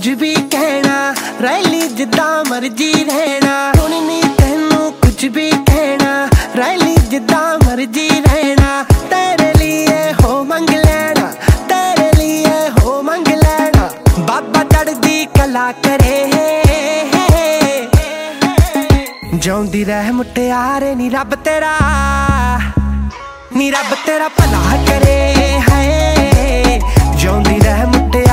कुछ भी कहना, रैली जिद्दां मर्जी रहना। सुननी तेनू कुछ भी कहना, रैली जिद्दां मर्जी रहना। तेरे लिए हो मंग लेना, तेरे लिए हो मंग लेना। बाबा चढ़दी कला करे, जिउंदी रह मुटियारे नी रब तेरा, नी रब तेरा भला करे है। जिउंदी रह मुटियारे